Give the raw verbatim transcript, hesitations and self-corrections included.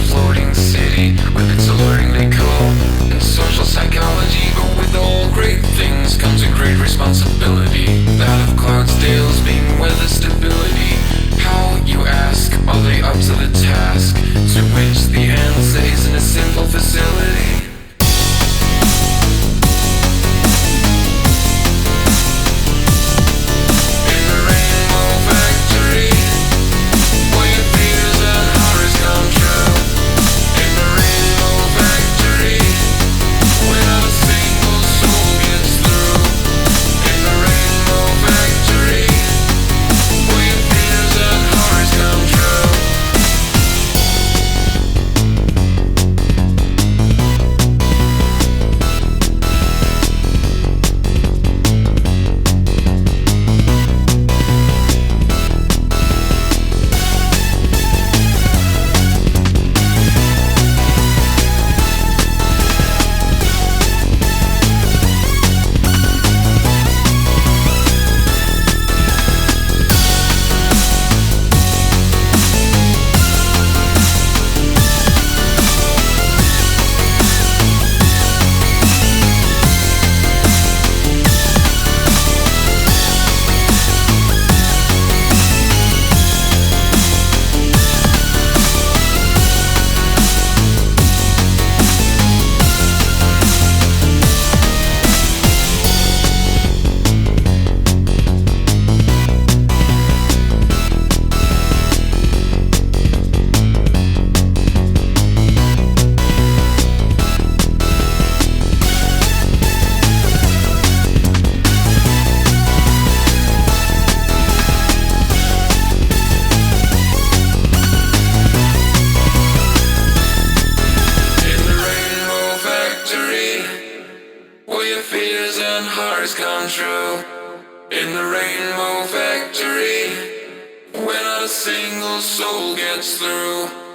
floating city with its alluring decor and social psychology. But with all great things comes a great responsibility, that of Cloudsdale's being weather stability. How, you ask, are they up to the task? To which the answer isn't a simple facility. Fears and hearts come true. In the Rainbow Factory, where not a single soul gets through.